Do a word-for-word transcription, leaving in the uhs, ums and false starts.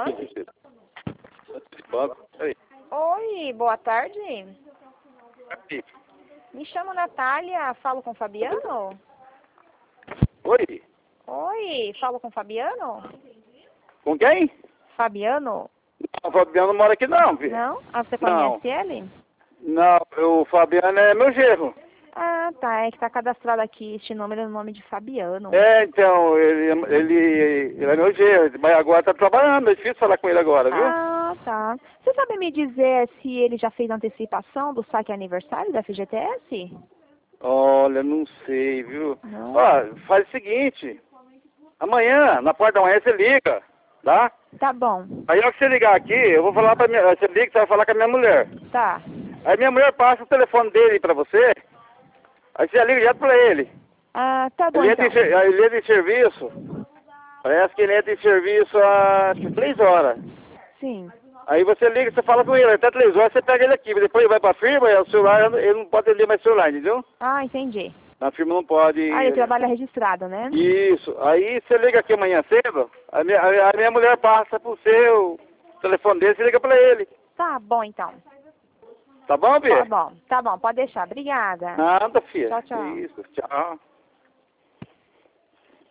banco? Banco. Aí. Oi, boa tarde. Aqui. Me chamo Natália, falo com Fabiano? Oi. Oi, falo com Fabiano? Com quem? Fabiano? Não, o Fabiano não mora aqui não, filho. Não? Ah, você Não. conhece ele? Não, o Fabiano é meu genro. Ah, tá, é que tá cadastrado aqui este número no nome de Fabiano. É, então, ele, ele, ele é meu genro, mas agora tá trabalhando, é difícil falar com ele agora, viu? Ah, tá. Você sabe me dizer se ele já fez antecipação do saque aniversário da F G T S? Olha, não sei, viu? Não. Ó, faz o seguinte, amanhã, na porta da manhã, você liga, tá? Tá bom. Aí, na hora que você ligar aqui, eu vou falar pra minha, você liga, você vai falar com a minha mulher. Tá. Aí minha mulher passa o telefone dele pra você, aí você já liga direto pra ele. Ah, tá bom Ele então. entra, em, ser- ele entra em serviço, parece que ele entra em serviço às três horas. Sim. Aí você liga, você fala com ele, até três horas você pega ele aqui, depois ele vai pra firma e o celular, ele não pode atender mais celular, entendeu? Ah, entendi. Na firma não pode. Ah, ele trabalha registrado, né? Isso, aí você liga aqui amanhã cedo, a minha, a a minha mulher passa pro seu telefone dele, você liga pra ele. Tá bom então. Tá bom, Bia? Tá bom, tá bom, pode deixar. Obrigada. Nada, filha. Tchau, tchau. Isso, tchau.